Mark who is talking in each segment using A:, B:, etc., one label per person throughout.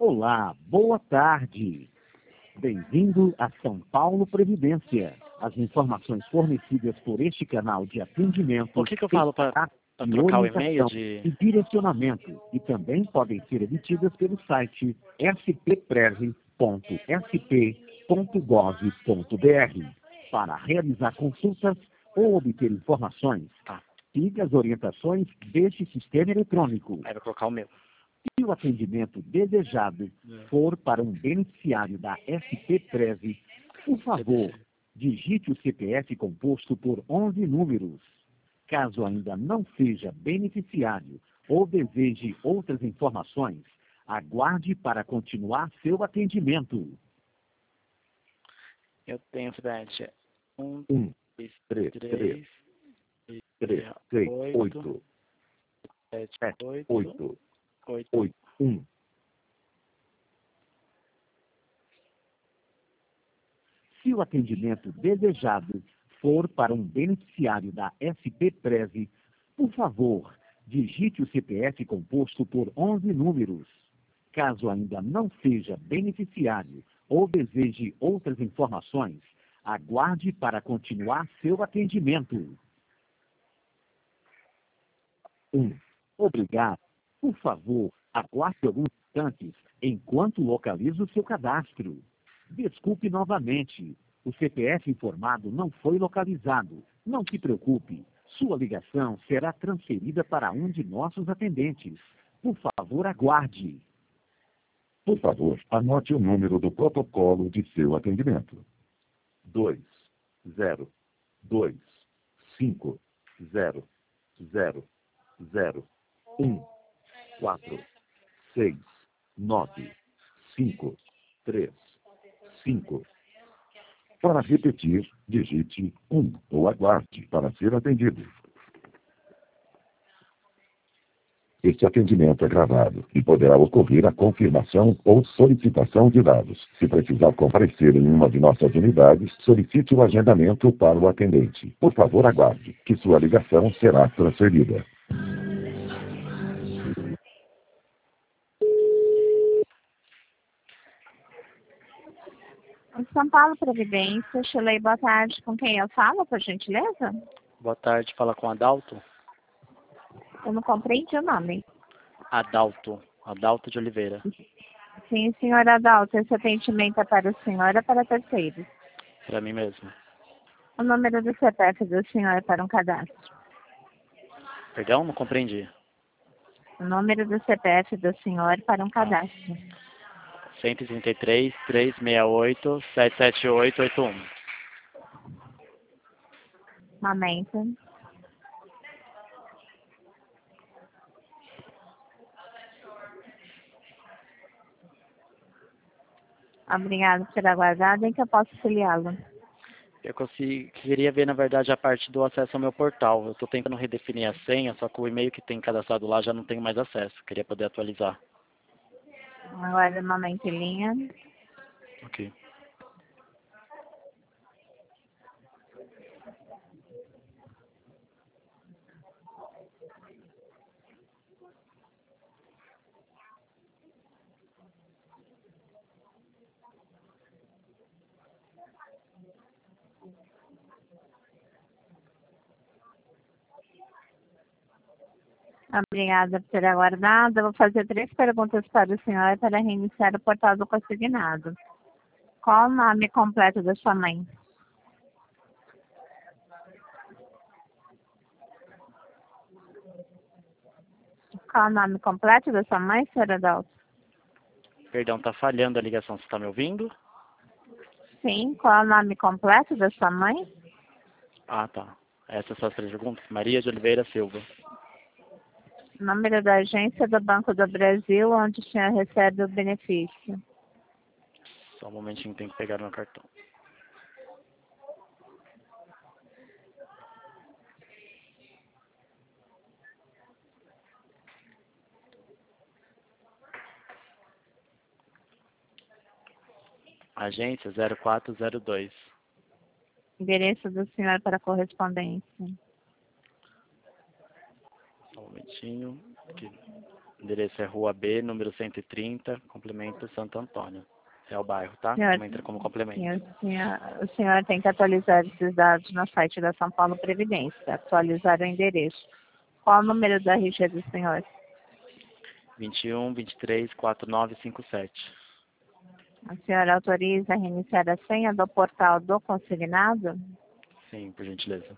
A: Olá, boa tarde. Bem-vindo a São Paulo Previdência. As informações fornecidas por este canal de atendimento
B: O que eu falo para trocar o e-mail
A: e direcionamento e também podem ser obtidas pelo site spprev.sp.gov.br. Para realizar consultas ou obter informações, siga as orientações deste sistema eletrônico.
B: Aí vai colocar o meu.
A: Se o atendimento desejado for para um beneficiário da SPPrev, por favor, digite o CPF composto por 11 números. Caso ainda não seja beneficiário ou deseje outras informações, aguarde para continuar seu atendimento.
B: Eu tenho o CPF 1,
A: 2, 3, 8, 7, 8, 1. Se o atendimento desejado for para um beneficiário da SPPrev, por favor, digite o CPF composto por 11 números. Caso ainda não seja beneficiário ou deseje outras informações, aguarde para continuar seu atendimento. Obrigado. Por favor, aguarde alguns instantes enquanto localizo seu cadastro. Desculpe novamente. O CPF informado não foi localizado. Não se preocupe. Sua ligação será transferida para um de nossos atendentes. Por favor, aguarde.
C: Por favor, anote o número do protocolo de seu atendimento. 2, 0, 2, 5, 0, 0, 0, 1, 4, 6, 9, 5, 3, 5. Para repetir, digite 1 ou aguarde para ser atendido. Este atendimento é gravado e poderá ocorrer a confirmação ou solicitação de dados. Se precisar comparecer em uma de nossas unidades, solicite o agendamento para o atendente. Por favor, aguarde, que sua ligação será transferida.
D: São Paulo Previdência, Chilei, boa tarde. Com quem eu falo, por gentileza?
B: Boa tarde, fala com Adalto.
D: Eu não compreendi o nome.
B: Adalto de Oliveira.
D: Sim, senhora Adalto, esse atendimento é para o senhor ou para terceiros?
B: Para mim mesmo.
D: O número do CPF do senhor é para um cadastro.
B: Perdão, não compreendi.
D: O número do CPF do senhor para um cadastro.
B: 133, 368, 77881.
D: Momento. Obrigado por aguardar. Em que eu posso auxiliá-lo?
B: Eu queria ver, na verdade, a parte do acesso ao meu portal. Eu estou tentando redefinir a senha, só que o e-mail que tem cadastrado lá já não tenho mais acesso. Queria poder atualizar.
D: Aguarde um momento em linha.
B: Ok.
D: Obrigada por ter aguardado. Eu vou fazer 3 perguntas para o senhor para reiniciar o portal do consignado. Qual o nome completo da sua mãe? Qual o nome completo da sua mãe, senhora Adalto?
B: Perdão, tá falhando a ligação. Você está me ouvindo?
D: Sim. Qual o nome completo da sua mãe?
B: Ah, tá. Essas são as 3 perguntas. Maria de Oliveira Silva.
D: Número da agência do Banco do Brasil, onde o senhor recebe o benefício.
B: Só um momentinho, tem que pegar meu cartão. Agência 0402.
D: Endereço do senhor para correspondência.
B: Só um momentinho. Que o endereço é Rua B, número 130, complemento Santo Antônio. É o bairro, tá?
D: Senhor,
B: Não entra como complemento.
D: o senhor tem que atualizar esses dados no site da São Paulo Previdência. Atualizar o endereço. Qual o número da RG do senhor?
B: 21 23 4957.
D: A senhora autoriza a reiniciar a senha do portal do consignado?
B: Sim, por gentileza.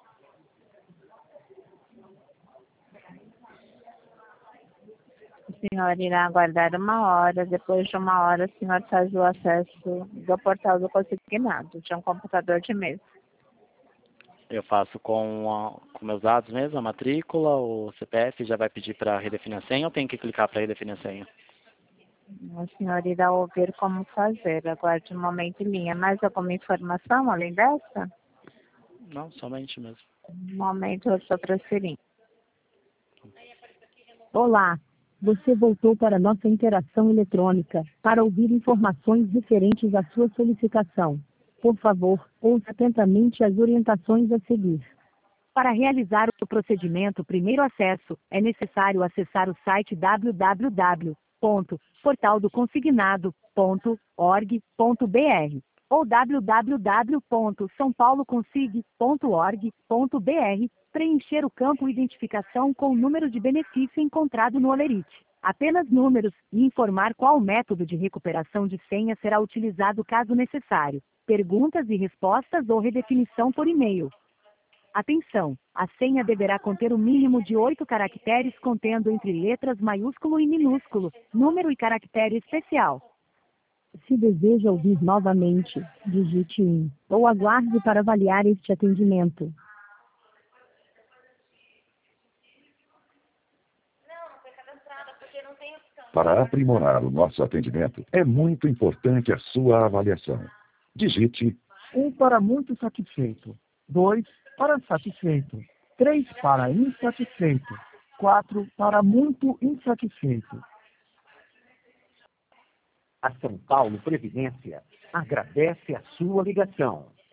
D: O senhor irá aguardar 1 hora. Depois de 1 hora, o senhor faz o acesso do portal do consignado, de um computador de mesa.
B: Eu faço com meus dados mesmo, a matrícula, o CPF, já vai pedir para redefinir a senha ou tem que clicar para redefinir a senha?
D: O senhor irá ouvir como fazer. Aguarde um momento em linha. Mais alguma informação além dessa?
B: Não, somente mesmo.
D: Um momento, eu estou transferindo.
E: Olá, você voltou para nossa interação eletrônica para ouvir informações referentes à sua solicitação. Por favor, ouça atentamente as orientações a seguir. Para realizar o procedimento primeiro acesso, é necessário acessar o site www.portaldoconsignado.org.br ou www.saopauloconsig.org.br, preencher o campo Identificação com o número de benefício encontrado no Olerite. Apenas números e informar qual método de recuperação de senha será utilizado caso necessário. Perguntas e respostas ou redefinição por e-mail. Atenção! A senha deverá conter o mínimo de 8 caracteres contendo entre letras maiúsculo e minúsculo, número e caractere especial. Se deseja ouvir novamente, digite 1 ou aguarde para avaliar este atendimento.
C: Para aprimorar o nosso atendimento, é muito importante a sua avaliação. Digite
F: 1 para muito satisfeito, 2 para satisfeito, 3 para insatisfeito, 4 para muito insatisfeito.
A: A São Paulo Previdência agradece a sua ligação.